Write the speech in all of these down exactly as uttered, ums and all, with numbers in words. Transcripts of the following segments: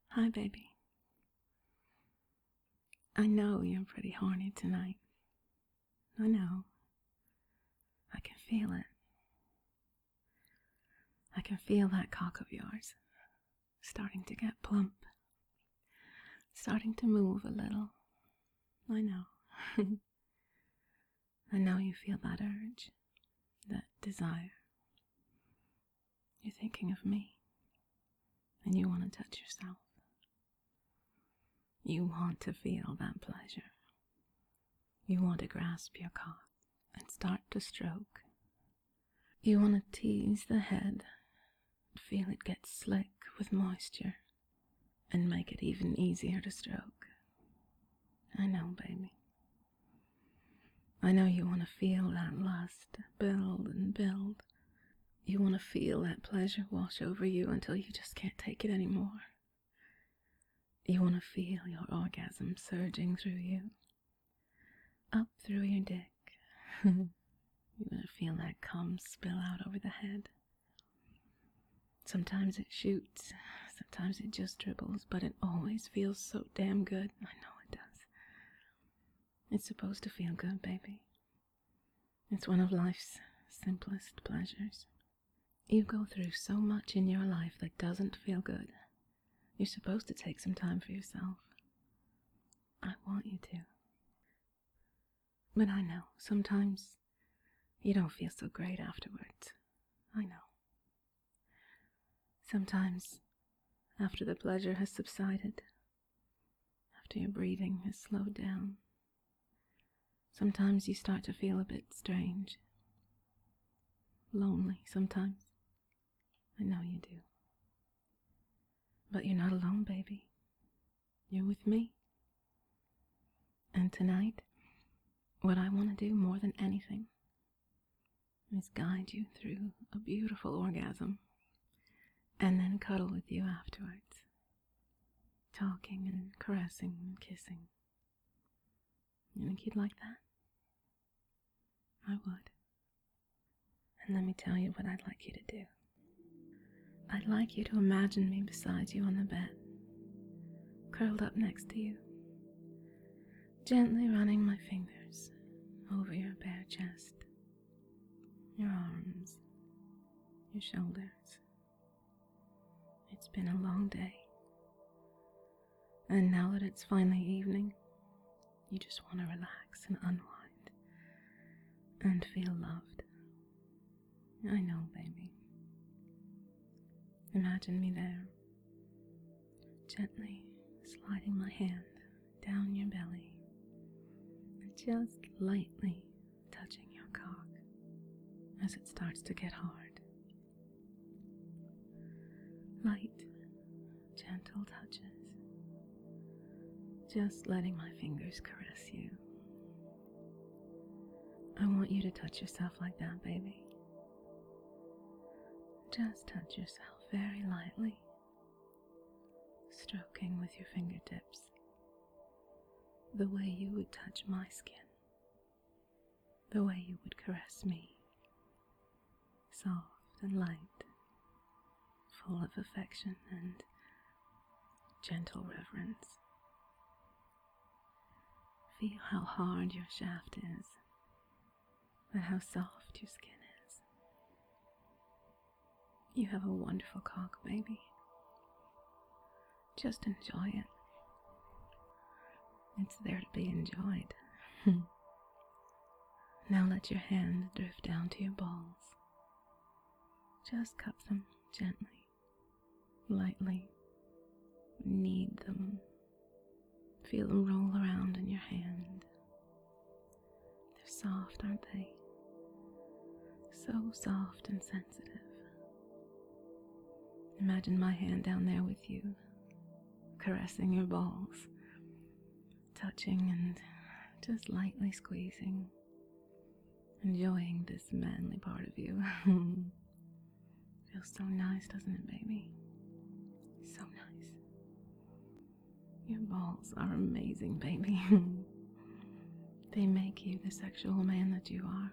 Hi, baby. I know you're pretty horny tonight. I know. I can feel it. I can feel that cock of yours starting to get plump, starting to move a little. I know. I know you feel that urge, that desire. You're thinking of me, and you want to touch yourself. You want to feel that pleasure. You want to grasp your cock and start to stroke. You want to tease the head, feel it get slick with moisture, and make it even easier to stroke. I know, baby. I know you want to feel that lust build and build. You want to feel that pleasure wash over you until you just can't take it anymore. You want to feel your orgasm surging through you, up through your dick. You want to feel that cum spill out over the head. Sometimes it shoots, sometimes it just dribbles, but it always feels so damn good. I know it does. It's supposed to feel good, baby. It's one of life's simplest pleasures. You go through so much in your life that doesn't feel good. You're supposed to take some time for yourself. I want you to. But I know, sometimes you don't feel so great afterwards. I know. Sometimes, after the pleasure has subsided, after your breathing has slowed down, sometimes you start to feel a bit strange. Lonely sometimes. I know you do. But you're not alone, baby. You're with me. And tonight, what I want to do more than anything is guide you through a beautiful orgasm and then cuddle with you afterwards, talking and caressing and kissing. You think you'd like that? I would. And let me tell you what I'd like you to do. I'd like you to imagine me beside you on the bed, curled up next to you, gently running my fingers over your bare chest, your arms, your shoulders. It's been a long day, and now that it's finally evening, you just want to relax and unwind and feel loved. I know, baby. Imagine me there, gently sliding my hand down your belly and just lightly touching your cock as it starts to get hard. Light, gentle touches, just letting my fingers caress you. I want you to touch yourself like that, baby. Just touch yourself very lightly, stroking with your fingertips, the way you would touch my skin, the way you would caress me, soft and light, full of affection and gentle reverence. Feel how hard your shaft is, and how soft your skin is. You have a wonderful cock, baby. Just enjoy it. It's there to be enjoyed. Now let your hand drift down to your balls. Just cup them gently, lightly. Knead them. Feel them roll around in your hand. They're soft, aren't they? So soft and sensitive. Imagine my hand down there with you, caressing your balls, touching and just lightly squeezing, enjoying this manly part of you. Feels so nice, doesn't it, baby? So nice. Your balls are amazing, baby. They make you the sexual man that you are.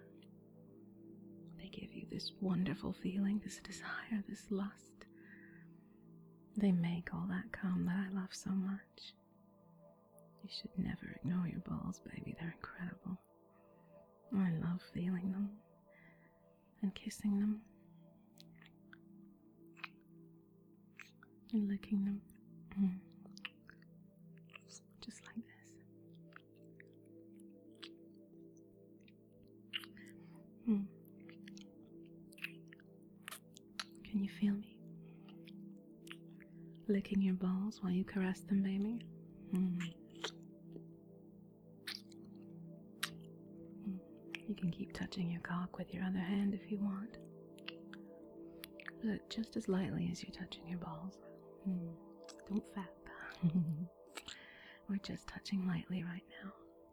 They give you this wonderful feeling, this desire, this lust. They make all that come that I love so much. You should never ignore your balls, baby. They're incredible. I love feeling them and kissing them and licking them. Mm. Just like this. Mm. Can you feel me? Licking your balls while you caress them, baby? Mm. Mm. You can keep touching your cock with your other hand if you want. But just as lightly as you're touching your balls. Mm. Don't fap. We're just touching lightly right now.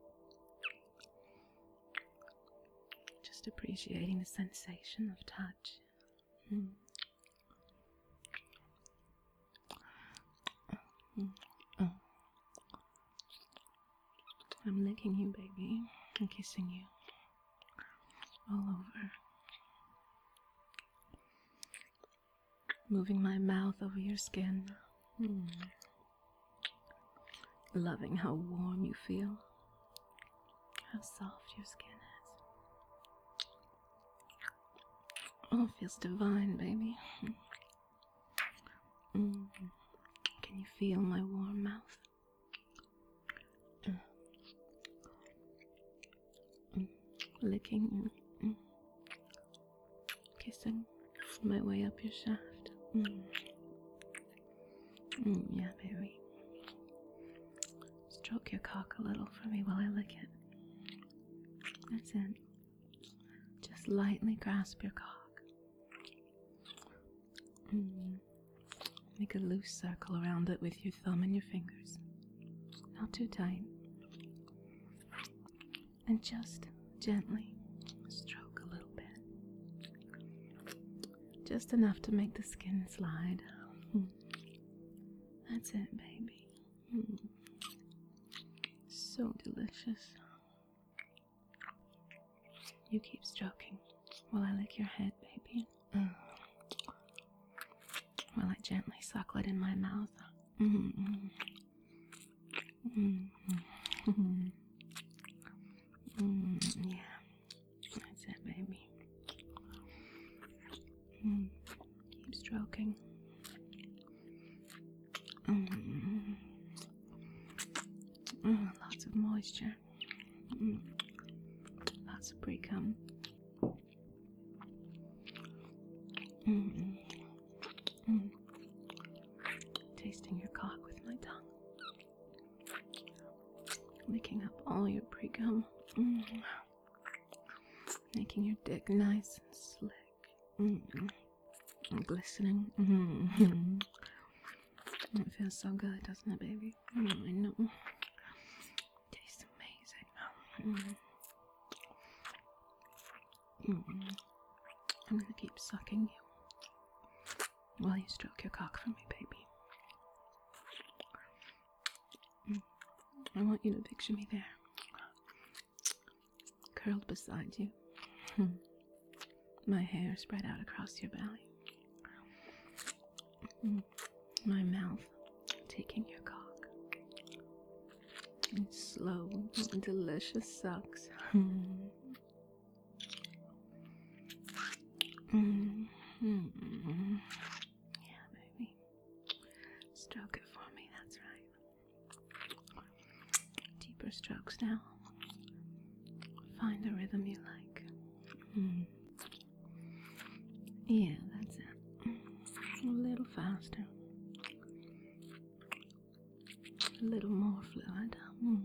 Just appreciating the sensation of touch. Mm. Mm. Oh. I'm licking you, baby, and kissing you all over. Moving my mouth over your skin. Mm. Loving how warm you feel. How soft your skin is. Oh, it feels divine, baby. Mm. Can you feel my warm mouth? Mm. Mm. Licking, mm. Kissing my way up your shaft. Mm. Mm, yeah, baby. Stroke your cock a little for me while I lick it. That's it. Just lightly grasp your cock. Mm. Make a loose circle around it with your thumb and your fingers. Not too tight. And just gently stroke a little bit. Just enough to make the skin slide. Mm. That's it, baby. Mm. So delicious. You keep stroking while I lick your head, baby. Uh. While I gently suckle it in my mouth. Mm-hmm. Mm-hmm. Mm-hmm. Mm-hmm. Yeah, that's it, baby. Mm. Keep stroking. Mm-hmm. Mm, lots of moisture. Mm. Lots of pre-cum. Mm-hmm. Mm. Tasting your cock with my tongue. Licking up all your pre-cum. Mm. Making your dick nice and slick. Mm. And glistening. Mm. It feels so good, doesn't it, baby? Mm, I know. Tastes amazing. Mm. Mm. I'm gonna keep sucking you while you stroke your cock for me, baby. Mm. I want you to picture me there, curled beside you. Mm. My hair spread out across your belly. Mm. My mouth taking your cock. And slow and delicious sucks. Mm. Mm. Mm. Yeah, baby. Stroke it for me, that's right. Deeper strokes now. Find a rhythm you like. Mm. Yeah, that's it. A little faster. A little more fluid. Mm.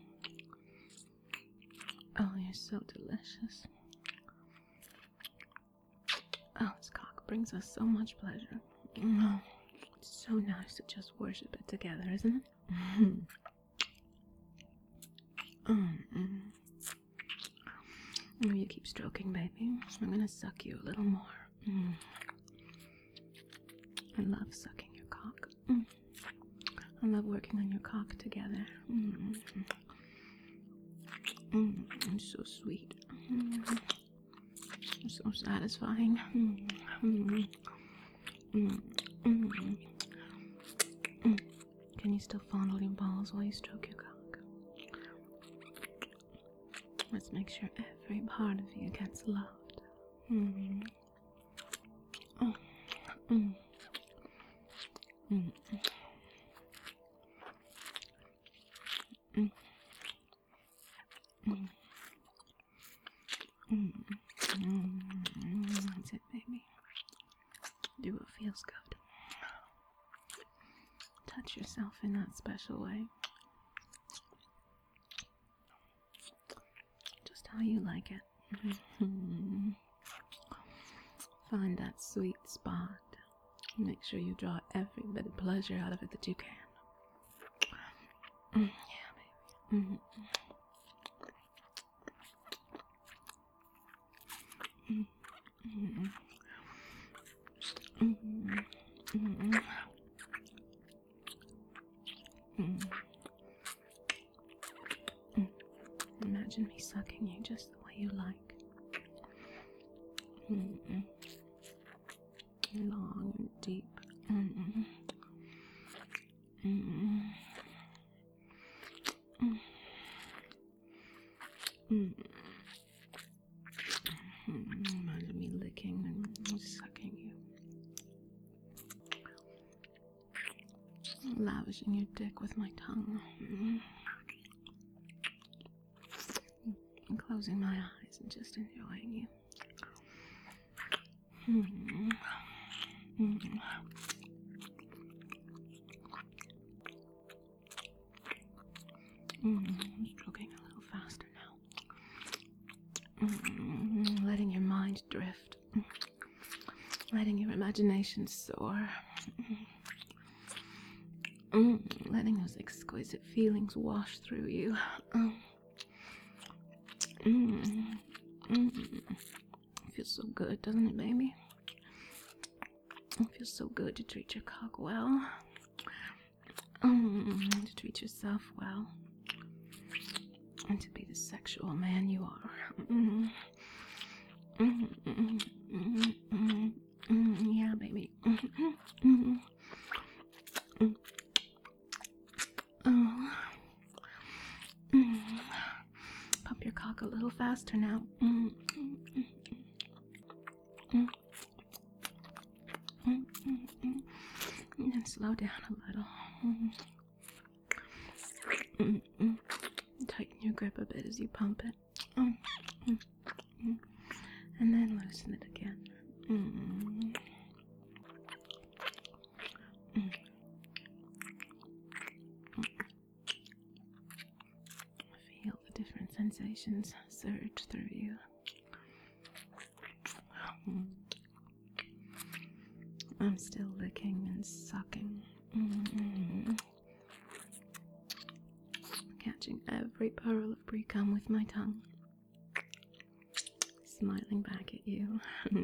Oh, you're so delicious. Oh, this cock brings us so much pleasure. Mm. It's so nice to just worship it together, isn't it? Mm. Mm. Oh, you keep stroking, baby. I'm gonna suck you a little more. Mm. I love sucking your cock. Mm. I love working on your cock together. Mm. Mm. It's so sweet. Mm. It's so satisfying. Mm. Mm. Mm. Mm. Can you still fondle your balls while you stroke your cock? Let's make sure every part of you gets loved. Mm. Oh. Mm. Mm. Mm. Mm. Mm. Mm. That's it, baby. Do what feels good. Touch yourself in that special way. Just how you like it. Mm-hmm. Find that sweet spot. Make sure you draw every bit of pleasure out of it that you can. Mm, yeah, baby. Mm-hmm. Mm-hmm. Mm-hmm. Mm-hmm. Mm-hmm. Imagine me sucking you just the way you like. Mm-mm. Long and deep. Mm-mm. Mm-mm. Mm-mm. Mm-mm. Imagine me licking and sucking you. Lavishing your dick with my tongue. Mm-mm. And closing my eyes and just enjoying you. Mm-mm. Mm-mm. Mm-mm. Stroking a little faster now. Mm-mm. Letting your mind drift. Letting your imagination soar. Mm. Letting those exquisite feelings wash through you. Mm. Mm. Mm. It feels so good, doesn't it, baby? It feels so good to treat your cock well. Mm. To treat yourself well. And to be the sexual man you are. Mm. Mm. Mm. Mm. Mm. Mm. Yeah, baby. Mm. Mm. Mm. Oh. Mm. Pump your cock a little faster now. Mm. Mm. Mm. Mm. Mm. And slow down a little. Mm. Mm. Mm. Tighten your grip a bit as you pump it. Mm. Mm. Mm. And then loosen it again. Mm. Mm. Feel the different sensations surge through you. Mm. I'm still licking and sucking. Mm. Catching every pearl of pre-cum with my tongue. Smiling back at you.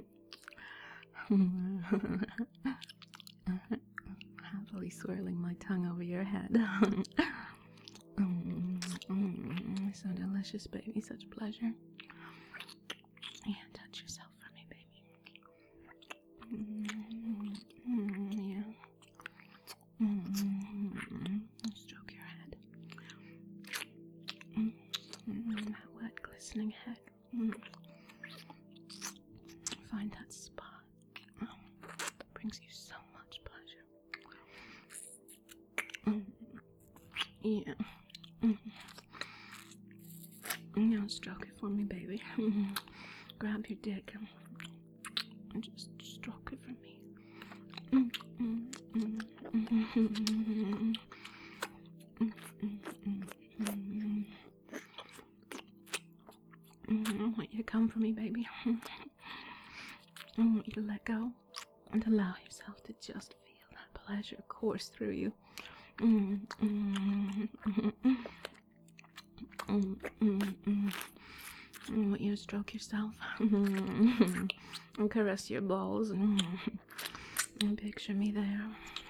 Happily swirling my tongue over your head. Mm, mm, so delicious, baby. Such pleasure. Yeah, touch yourself for me, baby. Mm, mm, yeah. Mm, stroke your head. Mm, mm, that wet, glistening head. Mm. Find that spot oh, that brings you so much pleasure. Mm, yeah. Mm. Now stroke it for me, baby. Mm. Grab your dick and just stroke it for me. Mm, mm, mm, mm, mm, mm, mm, mm, mm, mm. I want you to come for me, baby. I want you to let go and allow yourself to just feel that pleasure course through you. Mm, mm, mm, mm, mm, mm, mm. I want you to stroke yourself and caress your balls and picture me there,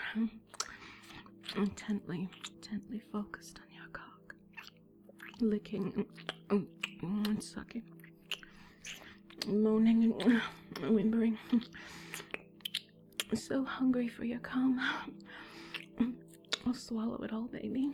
intently, intently focused on your cock, licking and, and sucking, moaning and whimpering, so hungry for your cum, I'll swallow it all, baby.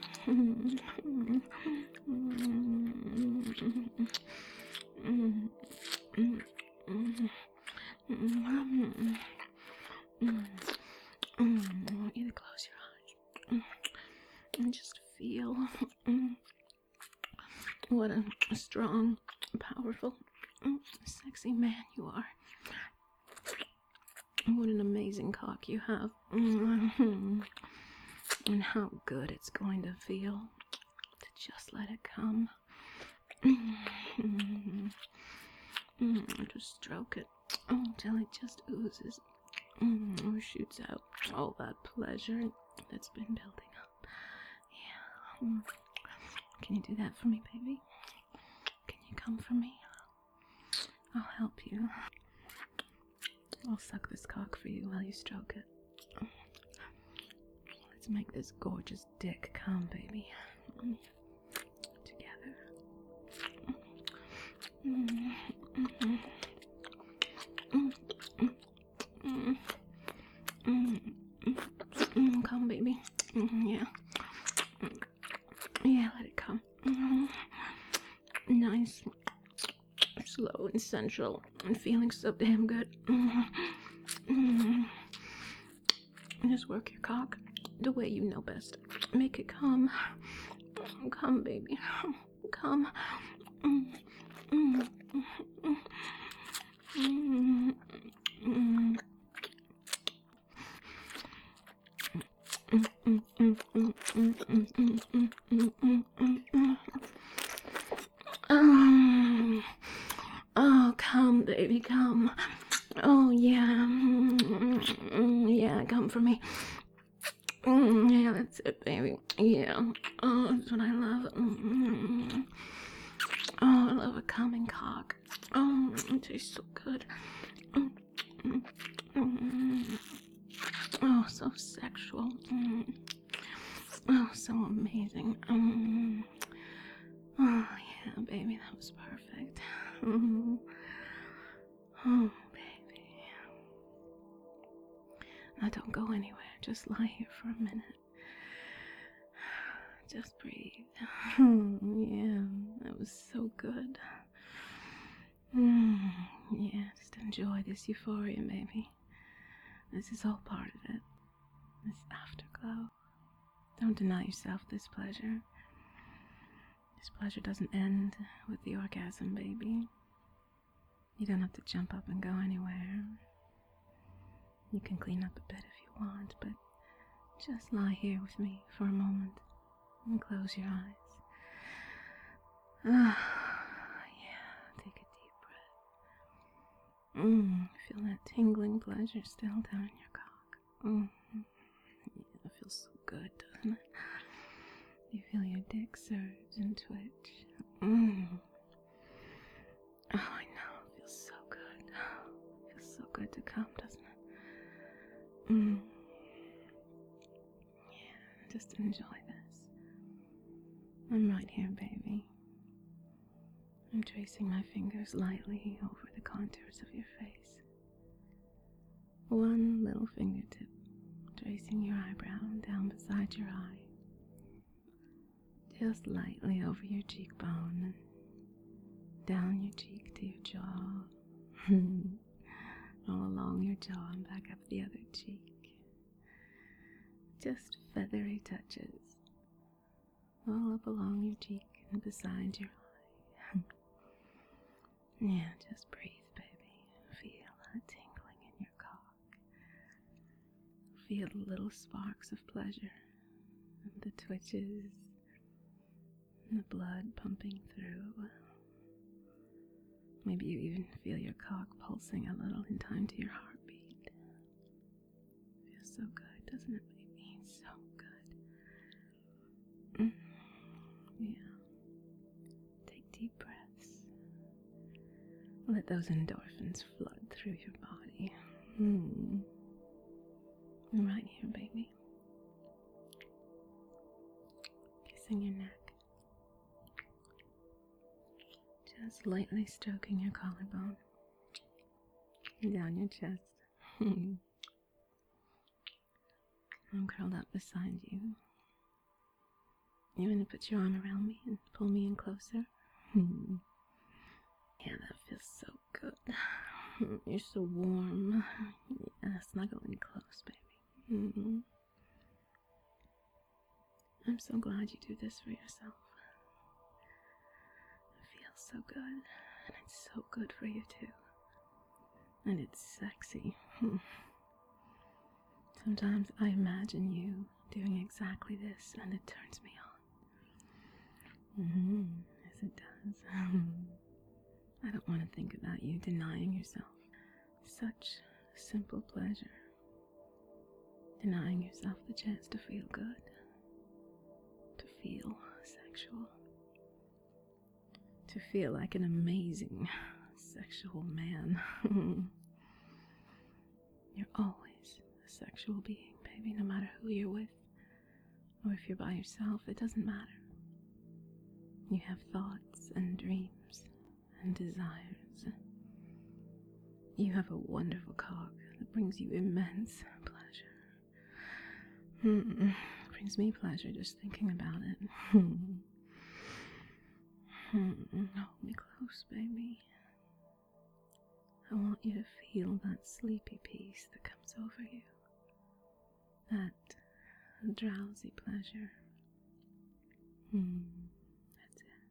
Either close your eyes and just feel what a strong, powerful, sexy man you are. What an amazing cock you have. And how good it's going to feel to just let it come. Just stroke it until it just oozes or shoots out all that pleasure that's been building up. Yeah. Can you do that for me, baby? Can you come for me? I'll help you. I'll suck this cock for you while you stroke it. Let's make this gorgeous dick come, baby. Together. Come, baby. Yeah. Yeah, let it come. Nice. Slow and sensual and feeling so damn good. Just work your cock the way you know best. Make it come. Come, baby. Come. Um, oh, come, baby, come. Oh, yeah. Yeah, come for me. Yeah, that's it, baby. Yeah. Oh, that's what I love. Oh, I love a coming cock. Oh, it tastes so good. Oh, so sexual. Oh, so amazing. Oh, yeah, baby, that was perfect. Oh, baby. Now don't go anywhere. Just lie here for a minute. Just breathe. Yeah, that was so good. Yeah, just enjoy this euphoria, baby. This is all part of it. This afterglow. Don't deny yourself this pleasure. This pleasure doesn't end with the orgasm, baby. You don't have to jump up and go anywhere. You can clean up a bit if you want, but just lie here with me for a moment and close your eyes. Ah, yeah, take a deep breath. Mm, feel that tingling pleasure still down in your cock. Mm. Yeah, it feels so good, doesn't it? You feel your dick surge and twitch. Mm. Oh, I know. It feels so good. It feels so good to come, doesn't it? Mm. Yeah, just enjoy this. I'm right here, baby. I'm tracing my fingers lightly over the contours of your face. One little fingertip tracing your eyebrow down beside your eye. Just lightly over your cheekbone, down your cheek to your jaw, all along your jaw and back up the other cheek. Just feathery touches, all up along your cheek and beside your eye. Yeah, just breathe, baby. Feel that tingling in your cock. Feel the little sparks of pleasure, and the twitches, and the blood pumping through. Maybe you even feel your cock pulsing a little in time to your heartbeat. Feels so good, doesn't it, baby? So good. Mm. Yeah. Take deep breaths. Let those endorphins flood through your body. Mm. Right here, baby. Kissing your neck. Just lightly stroking your collarbone. Down your chest. I'm curled up beside you, You want to put your arm around me and pull me in closer? Hmm. Yeah, that feels so good. You're so warm. Yeah, snuggle in close, baby. Mm-hmm. I'm so glad you do this for yourself. It feels so good, and it's so good for you too. And it's sexy. Sometimes I imagine you doing exactly this, and it turns me on. Mm-hmm. Yes, it does. I don't want to think about you denying yourself such simple pleasure. Denying yourself the chance to feel good, to feel sexual, to feel like an amazing sexual man. You're always a sexual being, baby, no matter who you're with, or if you're by yourself, it doesn't matter. You have thoughts and dreams and desires. You have a wonderful cock that brings you immense pleasure. Mm-mm. Brings me pleasure just thinking about it. Hold me close, baby. I want you to feel that sleepy peace that comes over you. That drowsy pleasure. Hmm, that's it.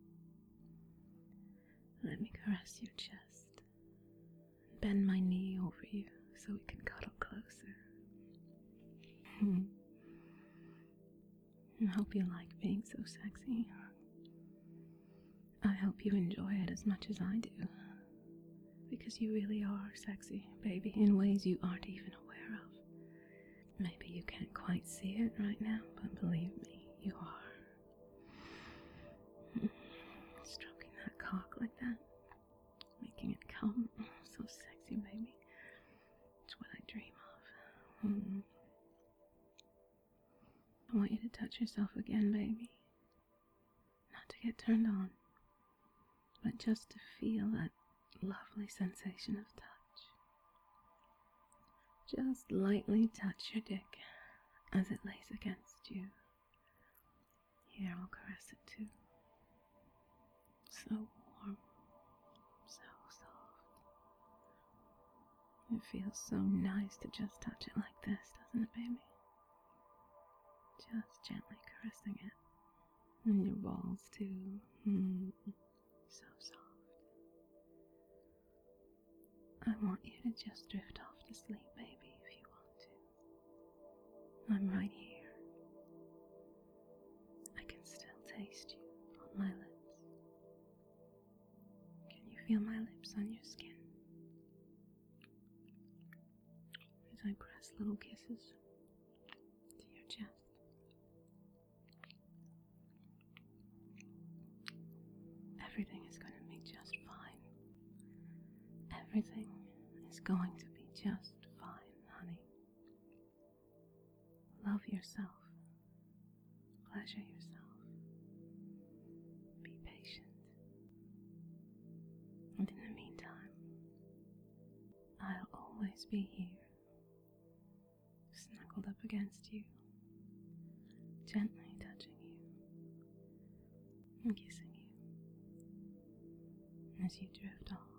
Let me caress your chest. Bend my knee over you so we can cuddle closer. Hmm. I hope you like being so sexy. I hope you enjoy it as much as I do. Because you really are sexy, baby, in ways you aren't even aware of. Maybe you can't quite see it right now, but believe me, you are. Stroking that cock like that, making it come, so sexy, baby. It's what I dream of. Mm. I want you to touch yourself again, baby. Not to get turned on, but just to feel that lovely sensation of touch. Just lightly touch your dick as it lays against you. Here, I'll caress it too. So warm, so soft. It feels so nice to just touch it like this, doesn't it, baby? Just gently caressing it. And your balls too. Mm, so soft. I want you to just drift off to sleep, baby, if you want to. I'm right here. I can still taste you on my lips. Can you feel my lips on your skin? As I press little kisses to your chest. Everything is going to be just fine. Everything is going to be just fine, honey. Love yourself. Pleasure yourself. Be patient. And in the meantime, I'll always be here, snuggled up against you, gently touching you and kissing you as you drift off.